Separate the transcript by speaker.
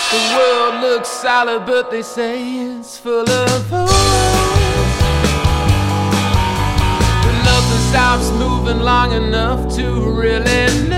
Speaker 1: The world looks solid, but they say it's full of holes. But nothing stops moving long enough to really know.